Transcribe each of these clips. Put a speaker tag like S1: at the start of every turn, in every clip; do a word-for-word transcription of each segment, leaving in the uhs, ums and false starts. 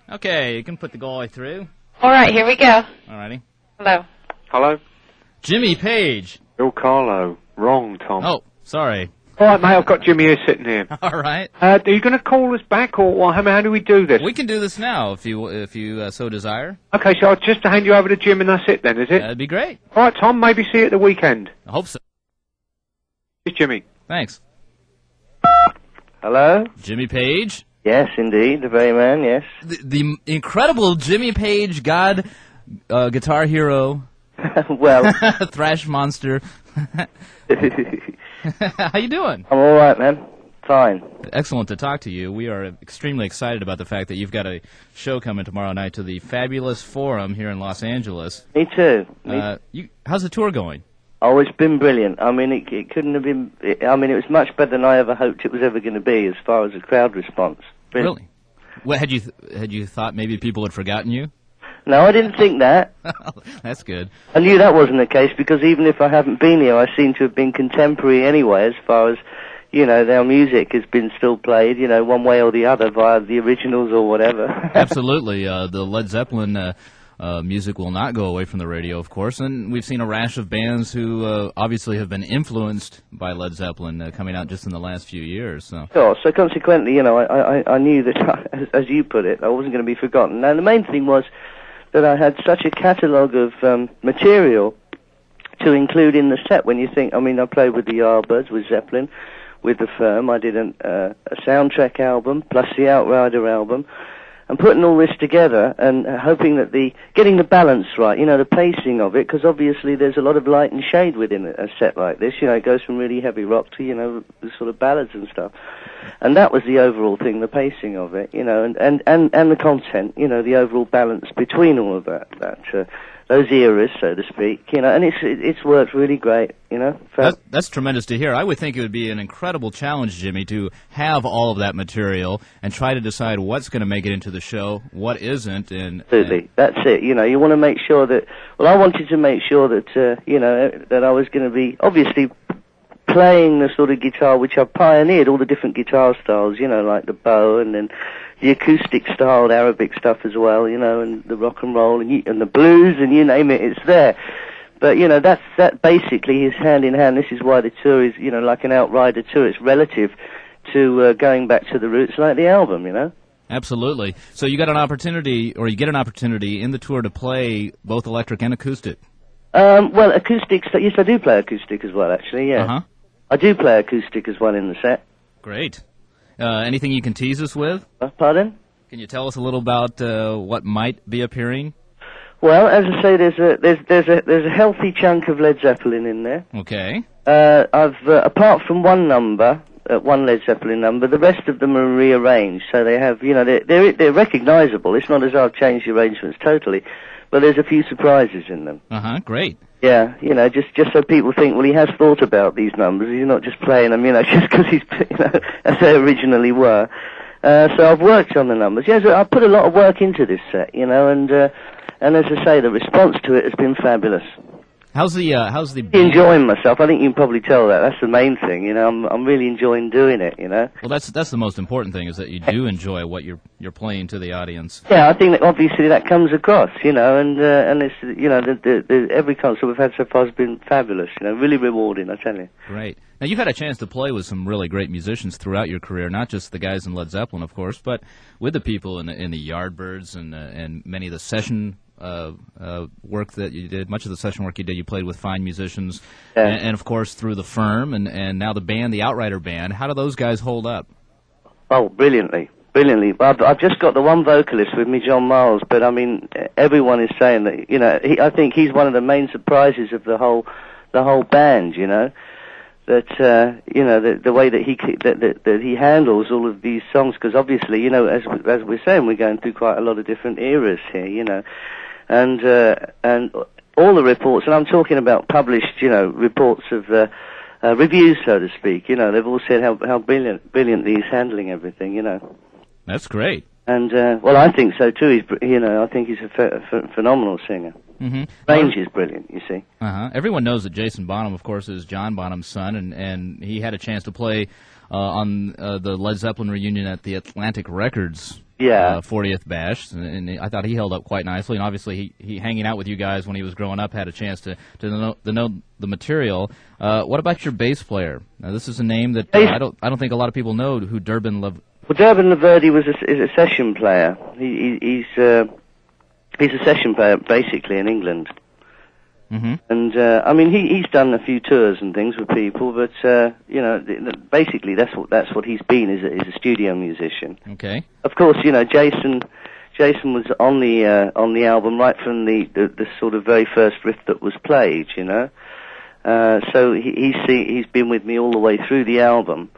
S1: Okay, you can put the guy through.
S2: All right, here we go.
S1: Alrighty.
S2: Hello.
S3: Hello?
S1: Jimmy Page.
S3: Bill Carlo. Wrong, Tom.
S1: Oh, sorry.
S3: All right, mate, I've got Jimmy here sitting here.
S1: All right.
S3: Uh, are you going to call us back, or, or how, how do we do this?
S1: We can do this now if you if you uh, so desire.
S3: Okay, so I'll just hand you over to Jim and that's it then, is it?
S1: That'd be great.
S3: All right, Tom, maybe see you at the weekend.
S1: I hope so.
S3: It's Jimmy.
S1: Thanks.
S4: Hello?
S1: Jimmy Page.
S4: Yes, indeed, the very man, yes.
S1: The, the incredible Jimmy Page, God, uh, guitar hero,
S4: Well,
S1: thrash monster. How you doing?
S4: I'm all right, man. Fine.
S1: Excellent to talk to you. We are extremely excited about the fact that you've got a show coming tomorrow night to the Fabulous Forum here in Los Angeles.
S4: Me too. Me
S1: Uh, you, how's the tour going?
S4: Oh, it's been brilliant. I mean, it, it couldn't have been... It, I mean, it was much better than I ever hoped it was ever going to be as far as the crowd response. Brilliant.
S1: Really? What, had you th- had you thought maybe people had forgotten you?
S4: No, I didn't think that.
S1: That's good.
S4: I knew that wasn't the case because even if I haven't been here, I seem to have been contemporary anyway as far as, you know, their music has been still played, you know, one way or the other via the originals or whatever.
S1: Absolutely. Uh, the Led Zeppelin uh, uh, music will not go away from the radio, of course, and we've seen a rash of bands who uh, obviously have been influenced by Led Zeppelin uh, coming out just in the last few years. So.
S4: Sure, so consequently, you know, I, I, I knew that, as, as you put it, I wasn't going to be forgotten. Now, the main thing was that I had such a catalogue of um, material to include in the set. When you think, I mean, I played with the Yardbirds, with Zeppelin, with The Firm. I did an, uh, a soundtrack album, plus the Outrider album. And putting all this together and uh, hoping that the, getting the balance right, you know, the pacing of it, because obviously there's a lot of light and shade within a, a set like this. You know, it goes from really heavy rock to, you know, the sort of ballads and stuff. And that was the overall thing, the pacing of it, you know, and, and, and, and the content, you know, the overall balance between all of that, that, uh, those eras, so to speak, you know, and it's, it, it's worked really great, you know.
S1: That's, that's tremendous to hear. I would think it would be an incredible challenge, Jimmy, to have all of that material and try to decide what's going to make it into the show, what isn't, and...
S4: Absolutely,
S1: and
S4: that's it, you know, you want to make sure that, well, I wanted to make sure that, uh, you know, that I was going to be, obviously, playing the sort of guitar which I've pioneered, all the different guitar styles, you know, like the bow and then the acoustic-styled Arabic stuff as well, you know, and the rock and roll and, you, and the blues and you name it, it's there. But, you know, that's, that basically is hand in hand. This is why the tour is, you know, like an Outrider tour. It's relative to uh, going back to the roots like the album, you know.
S1: Absolutely. So you got an opportunity, or you get an opportunity in the tour to play both electric and acoustic.
S4: Um, well, acoustic, yes, I do play acoustic as well, actually, yeah.
S1: Uh-huh.
S4: I do play acoustic as well in the set.
S1: Great. Uh, anything you can tease us with?
S4: Uh, pardon?
S1: Can you tell us a little about uh, what might be appearing?
S4: Well, as I say, there's a there's there's a there's a healthy chunk of Led Zeppelin in there.
S1: Okay.
S4: Uh, I've uh, apart from one number, uh, one Led Zeppelin number, the rest of them are rearranged, so they have, you know, they're they're, they're recognisable. It's not as though I've changed the arrangements totally, but there's a few surprises in them.
S1: Uh huh. Great.
S4: Yeah, you know, just just so people think, well, he has thought about these numbers. He's not just playing them, you know, just because he's, you know, as they originally were. Uh, so I've worked on the numbers. Yes, I put a lot of work into this set, you know, and uh, and as I say, the response to it has been fabulous.
S1: How's the uh, how's the
S4: enjoying myself? I think you can probably tell that. That's the main thing, you know. I'm I'm really enjoying doing it, you know.
S1: Well, that's that's the most important thing, is that you do enjoy what you're you're playing to the audience.
S4: Yeah, I think that obviously that comes across, you know, and uh, and it's, you know, the, the, the, every concert we've had so far has been fabulous, you know, really rewarding, I tell you.
S1: Great. Now, you've had a chance to play with some really great musicians throughout your career, not just the guys in Led Zeppelin, of course, but with the people in the, in the Yardbirds and uh, and many of the session uh, uh, work that you did. Much of the session work you did, you played with fine musicians,
S4: yeah.
S1: and, and of course through the Firm, and and now the band, the Outrider band. How do those guys hold up?
S4: Oh, brilliantly. Brilliantly. I've, I've just got the one vocalist with me, John Miles, but I mean, everyone is saying that, you know, he, I think he's one of the main surprises of the whole, the whole band, you know, that, uh, you know, the, the way that he, that, that, that he handles all of these songs, because obviously, you know, as, as we're saying, we're going through quite a lot of different eras here, you know, and, uh, and all the reports, and I'm talking about published, you know, reports of, uh, uh, reviews, so to speak, you know, they've all said how, how brilliant, brilliantly he's handling everything, you know.
S1: That's great.
S4: And, uh, well, I think so too. He's, you know, I think he's a ph- ph- phenomenal singer.
S1: Mm-hmm.
S4: Range is brilliant, you see.
S1: Uh-huh. Everyone knows that Jason Bonham, of course, is John Bonham's son, and, and he had a chance to play uh, on uh, the Led Zeppelin reunion at the Atlantic Records
S4: Yeah.
S1: uh, fortieth bash, and, and I thought he held up quite nicely. And obviously, he, he hanging out with you guys when he was growing up had a chance to to know, to know the material. Uh, what about your bass player? Now, this is a name that uh, I don't I don't think a lot of people know who Durbin Lev.
S4: Well, Durbin Laverdi was a, is a session player. He, he, he's uh, he's a session player basically in England.
S1: Mm-hmm.
S4: And uh, I mean, he he's done a few tours and things with people, but uh, you know, th- th- basically that's what that's what he's been is a, is a studio musician.
S1: Okay.
S4: Of course, you know, Jason Jason was on the uh, on the album right from the, the the sort of very first riff that was played. You know, uh, so he, he's see, he's been with me all the way through the album.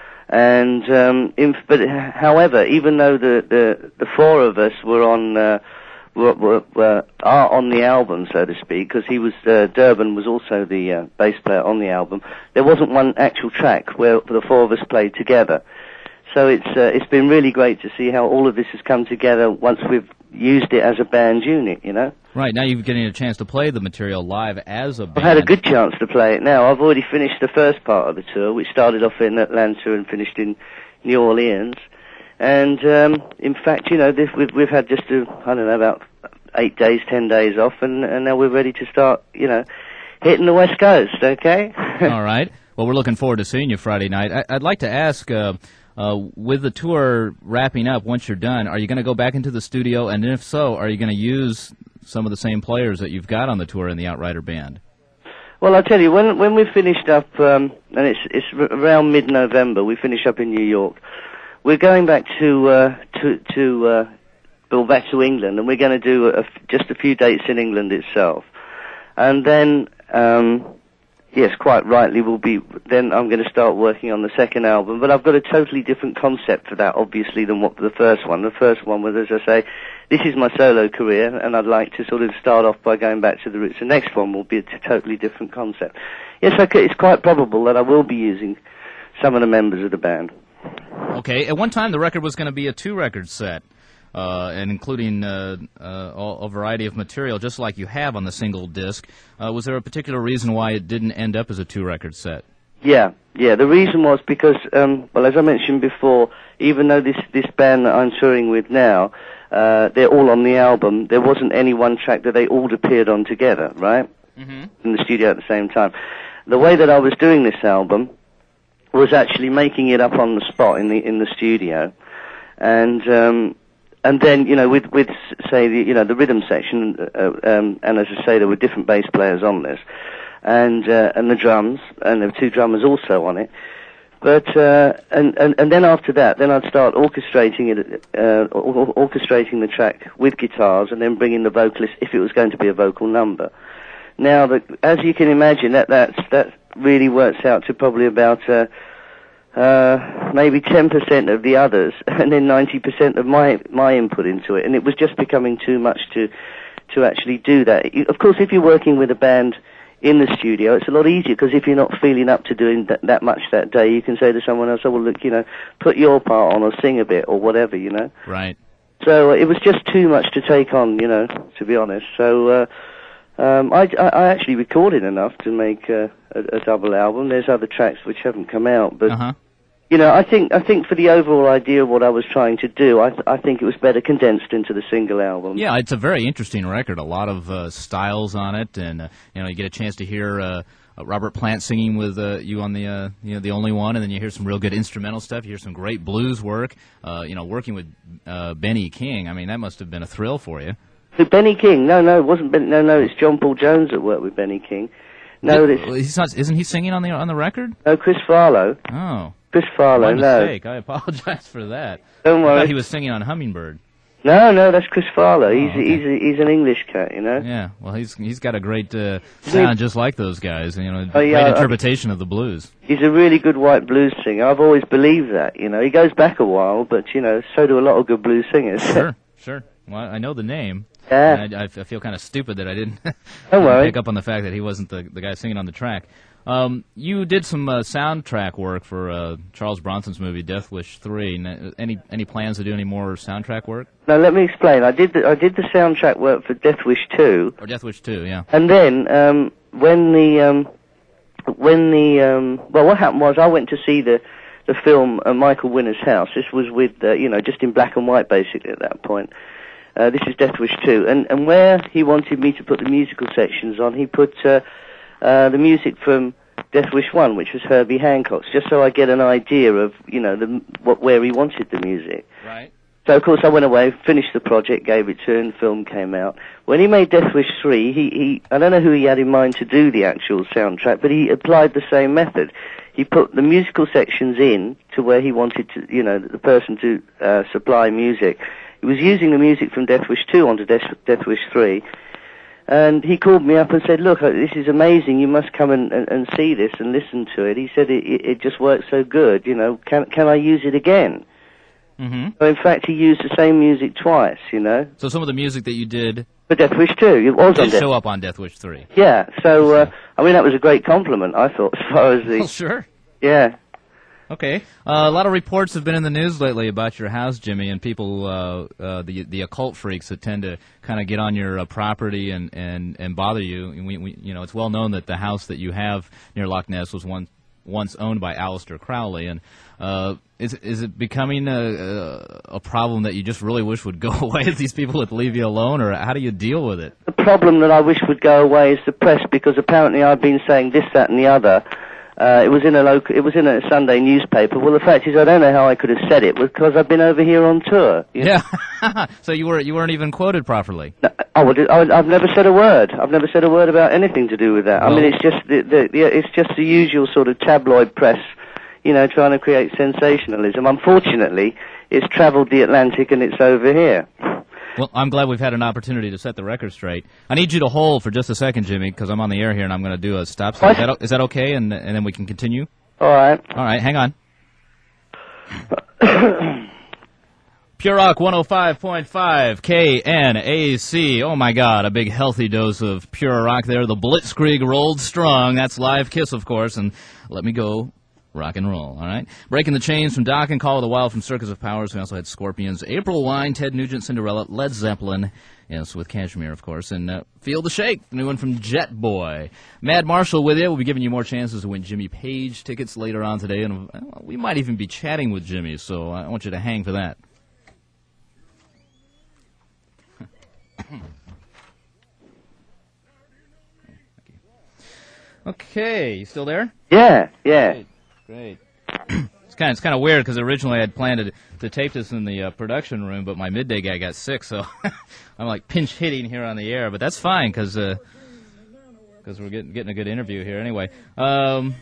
S4: And um, in, but however, even though the the the four of us were on. Uh, Were, were, were, are on the album, so to speak, because he was, uh, Durbin was also the uh, bass player on the album. There wasn't one actual track where the four of us played together. So it's uh, it's been really great to see how all of this has come together once we've used it as a band unit, you know?
S1: Right, now you're getting a chance to play the material live as a band.
S4: I've had a good chance to play it now. I've already finished the first part of the tour, which started off in Atlanta and finished in New Orleans. And, um, in fact, you know, this, we've, we've had just, a, I don't know, about eight days, ten days off, and, and now we're ready to start, you know, hitting the West Coast, okay?
S1: All right. Well, we're looking forward to seeing you Friday night. I, I'd like to ask, uh, uh, with the tour wrapping up, once you're done, are you going to go back into the studio? And if so, are you going to use some of the same players that you've got on the tour in the Outrider band?
S4: Well, I'll tell you, when when we finished up, um, and it's, it's around mid-November, we finish up in New York. We're going back to uh, to to uh, well, back to England, and we're going to do a, just a few dates in England itself, and then um, yes, quite rightly, we'll be. Then I'm going to start working on the second album, but I've got a totally different concept for that, obviously, than what the first one. The first one was, as I say, this is my solo career, and I'd like to sort of start off by going back to the roots. The next one will be a t- totally different concept. Yes, okay, it's quite probable that I will be using some of the members of the band.
S1: Okay. At one time, the record was going to be a two-record set, uh, and including uh, uh, all, a variety of material, just like you have on the single disc. Uh, was there a particular reason why it didn't end up as a two-record set?
S4: Yeah, yeah. The reason was because, um, well, as I mentioned before, even though this this band that I'm touring with now, uh, they're all on the album, there wasn't any one track that they all appeared on together, right? Mm-hmm. In the studio at the same time. The way that I was doing this album was actually making it up on the spot in the in the studio, and um, and then you know with with say the you know the rhythm section, uh, um, and as I say there were different bass players on this, and uh, and the drums, and there were two drummers also on it, but uh, and, and and then after that, then I'd start orchestrating it, uh, or, orchestrating the track with guitars, and then bring in the vocalist if it was going to be a vocal number. Now, the, as you can imagine, that that's, that really works out to probably about uh, uh, maybe ten percent of the others, and then ninety percent of my my input into it. And it was just becoming too much to to actually do that. You, of course, if you're working with a band in the studio, it's a lot easier, because if you're not feeling up to doing that, that much that day, you can say to someone else, oh, well, look, you know, put your part on or sing a bit or whatever, you know.
S1: Right.
S4: So uh, it was just too much to take on, you know, to be honest. So... Uh, Um, I, I actually recorded enough to make uh, a, a double album. There's other tracks which haven't come out, but
S1: uh-huh.
S4: you know, I think I think for the overall idea of what I was trying to do, I, th- I think it was better condensed into the single album.
S1: Yeah, it's a very interesting record. A lot of uh, styles on it, and uh, you know, you get a chance to hear uh, Robert Plant singing with uh, you on the uh, you know the only one, and then you hear some real good instrumental stuff. You hear some great blues work. Uh, you know, working with uh, Benny King. I mean, that must have been a thrill for you.
S4: Who, Benny King? No, no, it wasn't Ben. No, no, it's John Paul Jones that worked with Benny King. No,
S1: Did,
S4: this.
S1: He's not, isn't he singing on the on the record?
S4: No, Chris Farlow.
S1: Oh,
S4: Chris Farlow.
S1: my
S4: no.
S1: mistake. I apologize for that.
S4: Don't worry.
S1: I thought he was singing on Hummingbird.
S4: No, no, that's Chris Farlow.
S1: Oh,
S4: he's
S1: okay.
S4: he's a, he's an English cat, you know.
S1: Yeah, well, he's he's got a great uh, sound, just like those guys. You know,
S4: Oh, yeah,
S1: great
S4: I-
S1: interpretation of the blues.
S4: He's a really good white blues singer. I've always believed that, you know. He goes back a while, but you know, so do a lot of good blues singers.
S1: Sure, sure. Well, I know the name.
S4: Yeah.
S1: And I, I feel kind of stupid that I didn't
S4: Don't worry.
S1: pick up on the fact that he wasn't the the guy singing on the track. Um, you did some uh, soundtrack work for uh, Charles Bronson's movie Death Wish three. N- Any any plans to do any more soundtrack work?
S4: Now let me explain. I did the, I did the soundtrack work for Death Wish two,
S1: Or Death Wish two, yeah.
S4: and then um, when the um, when the um, well, what happened was I went to see the the film uh, Michael Winner's House. This was with, uh, you know, just in black and white basically at that point. Uh, this is Death Wish two. And, and where he wanted me to put the musical sections on, he put uh, uh, the music from Death Wish one, which was Herbie Hancock's, just so I get an idea of, you know, the, what, where he wanted the music.
S1: Right.
S4: So, of course, I went away, finished the project, gave it to him, the film came out. When he made Death Wish three, he, he, I don't know who he had in mind to do the actual soundtrack, but he applied the same method. He put the musical sections in to where he wanted to, you know, the person to uh, supply music. He was using the music from Death Wish two onto Death, Death Wish three. And he called me up and said, look, this is amazing, you must come and, and, and see this and listen to it. He said, it, it, it just works so good, you know, can, can I use it again?
S1: Mm-hmm.
S4: So in fact, he used the same music twice, you know.
S1: So some of the music that you did
S4: for Death Wish two, it was on
S1: did
S4: Death
S1: show up on Death Wish three.
S4: Yeah, so, uh, I mean, that was a great compliment, I thought, as far as the...
S1: Well, sure.
S4: Yeah.
S1: Okay. Uh, a lot of reports have been in the news lately about your house, Jimmy, and people, uh, uh, the the occult freaks that tend to kind of get on your uh, property and, and, and bother you. And we, we, you know, it's well known that the house that you have near Loch Ness was one, once owned by Aleister Crowley. And uh, is is it becoming a, a a problem that you just really wish would go away if these people would leave you alone, or how do you deal with it?
S4: The problem that I wish would go away is the press, because apparently I've been saying this, that, and the other. Uh, it was in a local, it was in a Sunday newspaper. Well, the fact is, I don't know how I could have said it, because I've been over here on tour. You know?
S1: Yeah. So you were you weren't even quoted properly.
S4: No, I would, I, I've never said a word. I've never said a word about anything to do with that. Well, I mean, it's just the, the, the it's just the usual sort of tabloid press, you know, trying to create sensationalism. Unfortunately, it's travelled the Atlantic and it's over here.
S1: Well, I'm glad we've had an opportunity to set the record straight. I need you to hold for just a second, Jimmy, because I'm on the air here and I'm going to do a stop sign. Is that, is that okay? And, and then we can continue?
S4: All right.
S1: All right, hang on. Pure Rock one oh five point five K N A C. Oh, my God, a big healthy dose of Pure Rock there. The Blitzkrieg rolled strong. That's Live Kiss, of course. And let me go. Rock and roll, all right? Breaking the Chains from Doc and Call of the Wild from Circus of Powers. We also had Scorpions, April Wine, Ted Nugent, Cinderella, Led Zeppelin, yes, with Kashmir, of course, and uh, Feel the Shake, the new one from Jet Boy. Mad Marshall with you. We'll be giving you more chances to win Jimmy Page tickets later on today, and uh, we might even be chatting with Jimmy, so I want you to hang for that. Okay, you still there?
S4: Yeah, yeah.
S1: Great. Great. It's kind of it's kind of weird because originally I had planned to, to tape this in the uh, production room, but my midday guy got sick, so I'm like pinch hitting here on the air. But that's fine because uh, because we're getting getting a good interview here anyway. Um,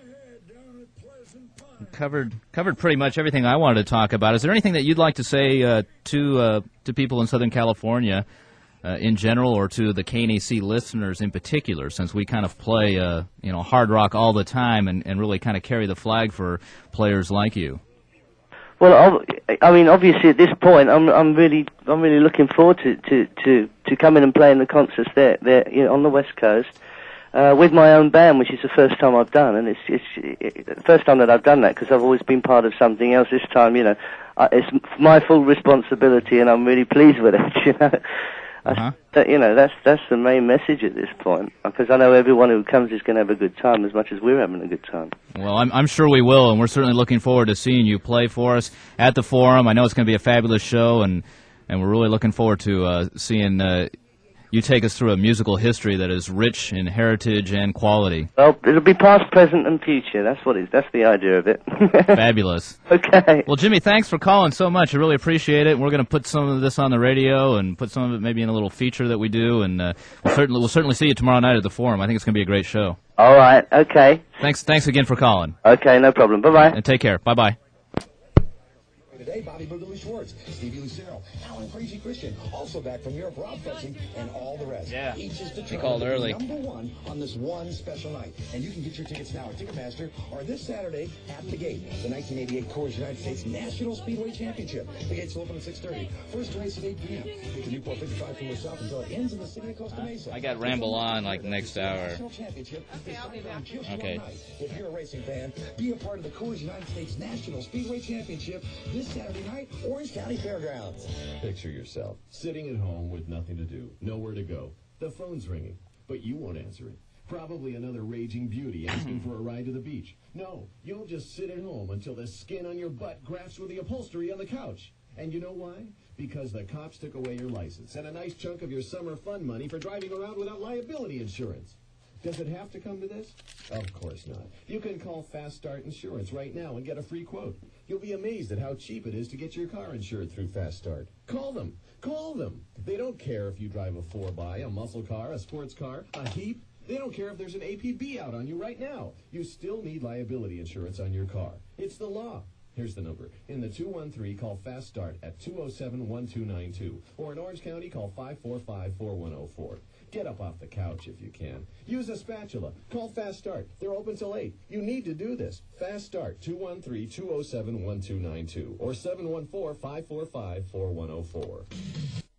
S1: covered covered pretty much everything I wanted to talk about. Is there anything that you'd like to say uh, to uh, to people in Southern California uh, in general, or to the K N A C listeners in particular, since we kind of play uh, you know hard rock all the time and, and really kind of carry the flag for players like you?
S4: Well, I mean, obviously at this point, I'm I'm really I'm really looking forward to to to, to coming and playing the concerts there there you know, on the West Coast. Uh, with my own band, which is the first time I've done, and it's it's it, the first time that I've done that, because I've always been part of something else. This time, you know, uh, it's my full responsibility, and I'm really pleased with it. You know,
S1: uh-huh.
S4: I, that, you know, that's that's the main message at this point, because I know everyone who comes is going to have a good time as much as we're having a good time.
S1: Well, I'm I'm sure we will, and we're certainly looking forward to seeing you play for us at the Forum. I know it's going to be a fabulous show, and and we're really looking forward to uh, seeing. Uh, You take us through a musical history that is rich in heritage and quality.
S4: Well, it'll be past, present, and future. That's what it is. That's the idea of it.
S1: Fabulous.
S4: Okay.
S1: Well, Jimmy, thanks for calling so much. I really appreciate it. We're going to put some of this on the radio and put some of it maybe in a little feature that we do, and uh, we'll certainly we'll certainly see you tomorrow night at the Forum. I think it's going to be a great show.
S4: All right. Okay.
S1: Thanks. Thanks again for calling.
S4: Okay. No problem. Bye bye.
S1: And take care. Bye bye.
S2: Today, Bobby Boogaloo Schwartz, Stevie Lucero, Alan Crazy Christian, also back from Europe, Rob Fetching, and all the rest.
S1: Yeah.
S2: Each is determined
S1: called
S2: to be
S1: early.
S2: number one on this one special night. And you can get your tickets now at Ticketmaster or this Saturday at the gate. The nineteen eighty-eight Coors United States National Speedway Championship. The gates will open at six thirty. First race at eight p.m. Get the Newport fifty-five from yourself until it ends in the city of Costa Mesa.
S1: I got Ramble On like next hour.
S2: National Championship is started on just
S1: Okay.
S2: one night. If you're a racing fan, be a part of the Coors United States National Speedway Championship this Saturday night, Orange County Fairgrounds.
S5: Picture yourself sitting at home with nothing to do, nowhere to go. The phone's ringing, but you won't answer it. Probably another raging beauty asking for a ride to the beach. No, you'll just sit at home until the skin on your butt grafts with the upholstery on the couch. And you know why? Because the cops took away your license and a nice chunk of your summer fun money for driving around without liability insurance. Does it have to come to this? Of course not. You can call Fast Start Insurance right now and get a free quote. You'll be amazed at how cheap it is to get your car insured through Fast Start. Call them. Call them. They don't care if you drive a four by, a muscle car, a sports car, a Heap. They don't care if there's an A P B out on you right now. You still need liability insurance on your car. It's the law. Here's the number. In the two one three, call Fast Start at two oh seven, one two nine two. Or in Orange County, call five four five, four one oh four. Get up off the couch if you can. Use a spatula. Call Fast Start. They're open till eight. You need to do this. Fast Start, two one three, two oh seven, one two nine two. Or seven one four, five four five, four one oh four.